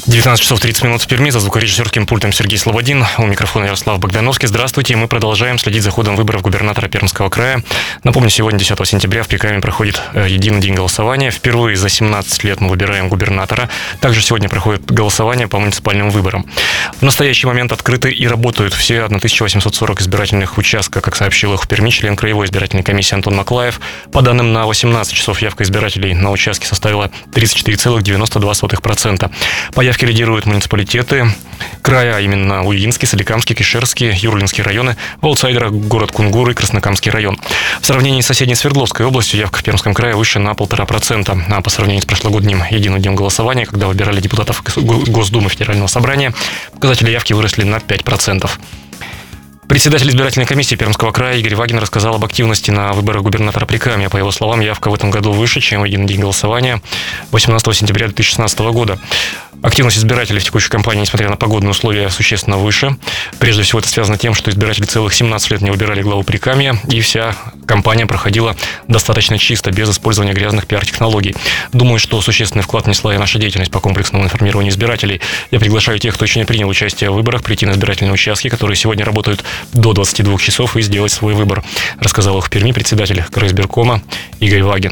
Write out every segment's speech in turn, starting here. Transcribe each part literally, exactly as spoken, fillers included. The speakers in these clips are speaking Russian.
девятнадцать часов тридцать минут в Перми. За звукорежиссерским пультом Сергей Слободин. У микрофона Ярослав Богдановский. Здравствуйте. Мы продолжаем следить за ходом выборов губернатора Пермского края. Напомню, сегодня, десятого сентября, в Прикаме проходит единый день голосования. Впервые за семнадцать лет мы выбираем губернатора. Также сегодня проходит голосование по муниципальным выборам. В настоящий момент открыты и работают все тысяча восемьсот сорок избирательных участков, как сообщил их в Перми член Краевой избирательной комиссии Антон Маклаев. По данным на восемнадцать часов, явка избирателей на участке составила тридцать четыре целых девяносто два сотых процента. По явке лидируют муниципалитеты края, а именно Уединский, Соликамский, Кишерский, Юрлинский районы, в аутсайдерах город Кунгур и Краснокамский район. В сравнении с соседней Свердловской областью явка в Пермском крае выше на полтора процента, а по сравнению с прошлогодним единым днем голосования, когда выбирали депутатов Госдумы Федерального собрания, показатели явки выросли на пять процентов. Председатель избирательной комиссии Пермского края Игорь Вагин рассказал об активности на выборах губернатора Прикамья. По его словам, явка в этом году выше, чем в единый день голосования восемнадцатого сентября две тысячи шестнадцатого года. Активность избирателей в текущей кампании, несмотря на погодные условия, существенно выше. Прежде всего, это связано с тем, что избиратели целых семнадцать лет не выбирали главу Прикамья, и вся кампания проходила достаточно чисто, без использования грязных пиар-технологий. Думаю, что существенный вклад внесла и наша деятельность по комплексному информированию избирателей. Я приглашаю тех, кто еще не принял участие в выборах, прийти на избирательные участки, которые сегодня работают до двадцати двух часов, и сделать свой выбор, рассказал их в Перми председатель крайизбиркома Игорь Вагин.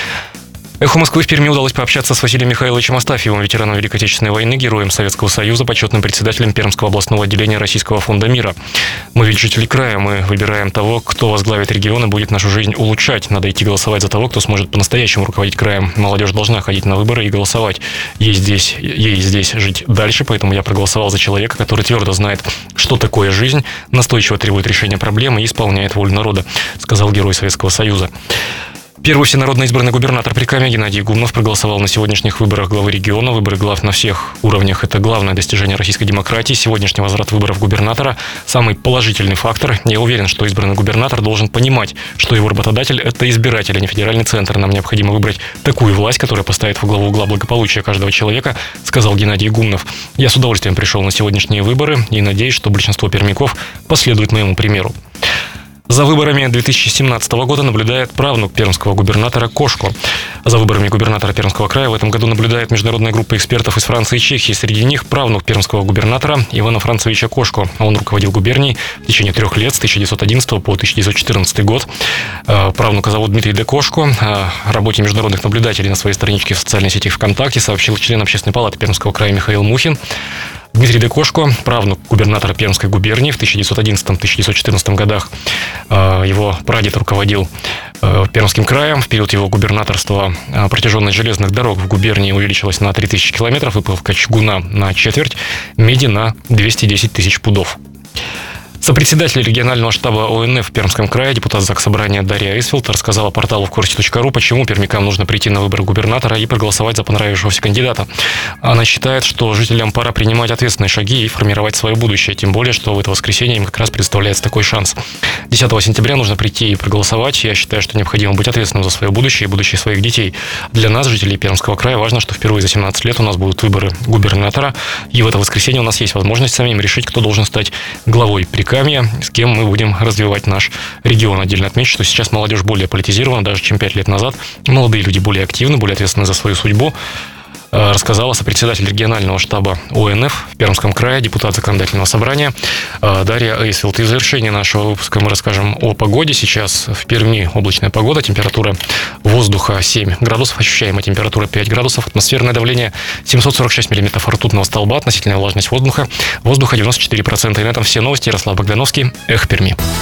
Эхо Москвы в Перми удалось пообщаться с Василием Михайловичем Астафьевым, ветераном Великой Отечественной войны, героем Советского Союза, почетным председателем Пермского областного отделения Российского фонда мира. Мы ведь жители края, мы выбираем того, кто возглавит регион и будет нашу жизнь улучшать. Надо идти голосовать за того, кто сможет по-настоящему руководить краем. Молодежь должна ходить на выборы и голосовать. Ей здесь, ей здесь жить дальше, поэтому я проголосовал за человека, который твердо знает, что такое жизнь, настойчиво требует решения проблемы и исполняет волю народа, сказал герой Советского Союза. Первый всенародно избранный губернатор Прикамья Геннадий Гумнов проголосовал на сегодняшних выборах главы региона. Выборы глав на всех уровнях – это главное достижение российской демократии. Сегодняшний возврат выборов губернатора – самый положительный фактор. Я уверен, что избранный губернатор должен понимать, что его работодатель – это избиратель, а не федеральный центр. Нам необходимо выбрать такую власть, которая поставит во главу угла благополучия каждого человека, сказал Геннадий Гумнов. Я с удовольствием пришел на сегодняшние выборы и надеюсь, что большинство пермяков последует моему примеру. За выборами две тысячи семнадцатого года наблюдает правнук пермского губернатора Кошко. За выборами губернатора Пермского края в этом году наблюдает международная группа экспертов из Франции и Чехии. Среди них правнук пермского губернатора Ивана Францевича Кошко. Он руководил губернией в течение трех лет, с тысяча девятьсот одиннадцатого по тысяча девятьсот четырнадцатый год. Правнука зовут Дмитрий Де Кошко. О работе международных наблюдателей на своей страничке в социальной сети ВКонтакте сообщил член Общественной палаты Пермского края Михаил Мухин. Дмитрий Де Кошко, правнук губернатора Пермской губернии в тысяча девятьсот одиннадцатом — тысяча девятьсот четырнадцатом годах. Его прадед руководил Пермским краем. В период его губернаторства протяженность железных дорог в губернии увеличилась на три тысячи километров, выплавка чугуна на четверть, меди на двести десять тысяч пудов. Сопредседатель регионального штаба О Н Ф в Пермском крае, депутат Заксобрания Дарья Эйсфилд рассказала порталу вкурсе точка ру, почему пермякам нужно прийти на выборы губернатора и проголосовать за понравившегося кандидата. Она считает, что жителям пора принимать ответственные шаги и формировать свое будущее, тем более, что в это воскресенье им как раз представляется такой шанс. десятого сентября нужно прийти и проголосовать. Я считаю, что необходимо быть ответственным за свое будущее и будущее своих детей. Для нас, жителей Пермского края, важно, что впервые за семнадцать лет у нас будут выборы губернатора, и в это воскресенье у нас есть возможность самим решить, кто должен стать главой Прикамья, с кем мы будем развивать наш регион. Отдельно отмечу, что сейчас молодежь более политизирована, даже чем пять лет назад. Молодые люди более активны, более ответственны за свою судьбу, рассказала сопредседатель регионального штаба О Н Ф в Пермском крае, депутат Законодательного собрания Дарья Эйсфилд. И в завершении нашего выпуска мы расскажем о погоде. Сейчас в Перми облачная погода, температура воздуха семь градусов, ощущаемая температура пять градусов, атмосферное давление семьсот сорок шесть миллиметров ртутного столба, относительная влажность воздуха, воздуха девяносто четыре процента. И на этом все новости. Ярослав Богдановский, Эхо Перми.